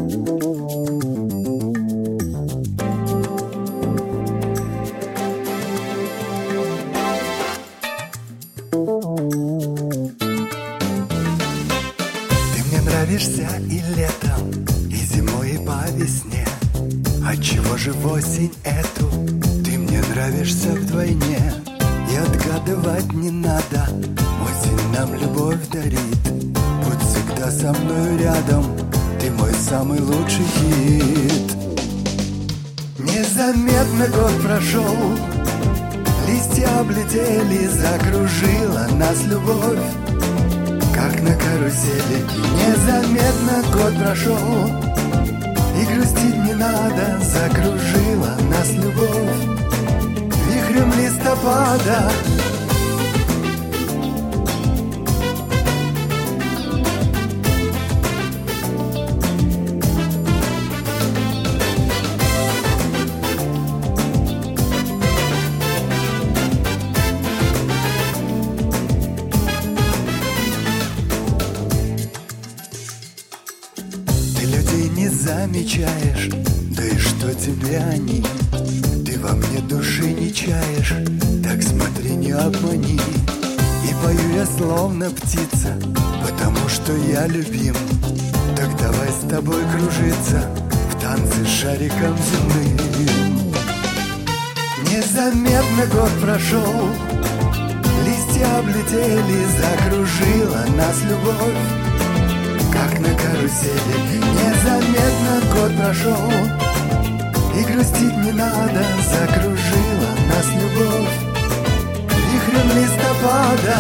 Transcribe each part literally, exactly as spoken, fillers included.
Нравишься и летом, и зимой, и по весне. Отчего же в осень эту ты мне нравишься вдвойне? И отгадывать не надо, осень нам любовь дарит. Будь всегда со мной рядом, ты мой самый лучший хит. Незаметно год прошел, листья облетели, закружила нас любовь, как на карусели. Незаметно год прошел, и грустить не надо, закружила нас любовь вихрем листопада. Не замечаешь, да и что тебе они? Ты во мне души не чаешь, так смотри, не обмани. И пою я словно птица, потому что я любим. Так давай с тобой кружиться в танце с шариком земным. Незаметно год прошел, листья облетели, закружила нас любовь, как на карусели. Незаметно год прошел, и грустить не надо, закружила нас любовь вихрем листопада.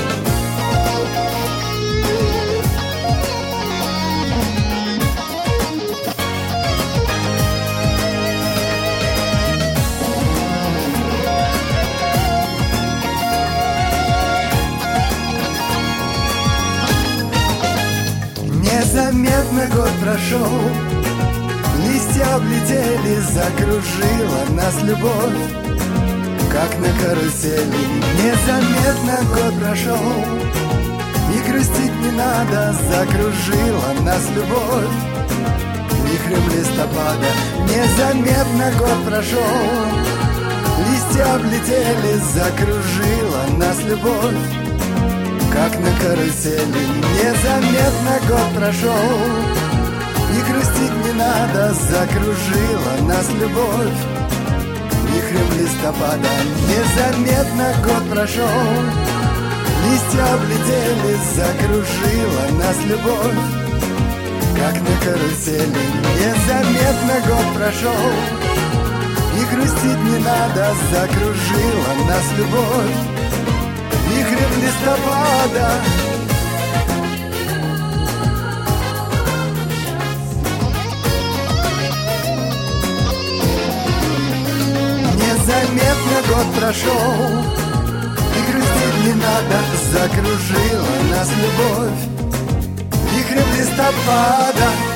Незаметно год прошел, листья облетели, закружила нас любовь, как на карусели. Незаметно год прошел, и грустить не надо, закружила нас любовь вихрем листопада. Незаметно год прошел, листья облетели, закружила нас любовь, как на карусели. Незаметно год прошел, и грустить не надо, закружила нас любовь вихрем листопада. Незаметно год прошел, листья облетели, закружила нас любовь, как на карусели. Незаметно год прошел, и грустить не надо, закружила нас любовь вихрем листопада. Незаметно год прошел, и грустить не надо, закружила нас любовь вихрем листопада.